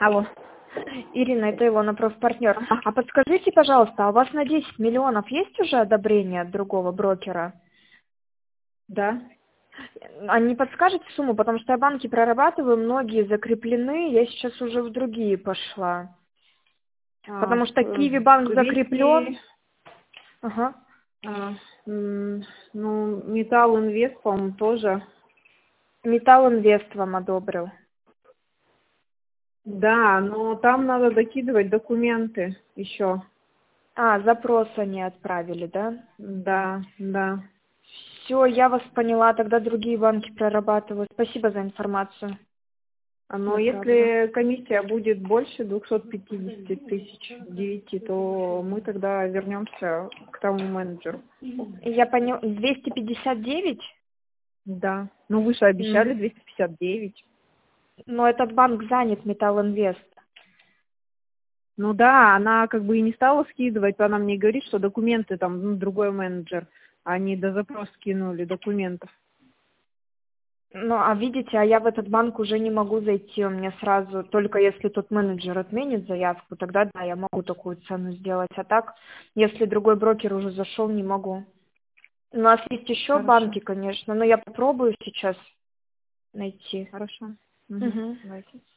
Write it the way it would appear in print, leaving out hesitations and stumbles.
Алло. Ирина, это Илона, профпартнер. А подскажите, пожалуйста, а у вас на 10 миллионов есть уже одобрение от другого брокера? Да. А не подскажете сумму? Потому что я банки прорабатываю, многие закреплены, я сейчас уже в другие пошла. Потому что Киви банк закреплен. Ага. Ну, Металл Инвест, по-моему, тоже. Металл Инвест вам одобрил. Да, но там надо докидывать документы еще. Запрос они отправили, да? Да, да. Все, я вас поняла, тогда другие банки прорабатывают. Спасибо за информацию. Но если комиссия будет больше 250 тысяч 9, то мы тогда вернемся к тому менеджеру. Я поняла. 259? Да. Ну, вы же обещали 259. Но этот банк занят, Металл Инвест. Ну да, она как бы и не стала скидывать, она мне говорит, что документы там, другой менеджер, они до запрос скинули документов. Ну, видите, я в этот банк уже не могу зайти, у меня сразу, только если тот менеджер отменит заявку, тогда да, я могу такую цену сделать. А так, если другой брокер уже зашел, не могу. У нас есть еще банки, конечно, но я попробую сейчас найти. Хорошо. Угу. Давайте.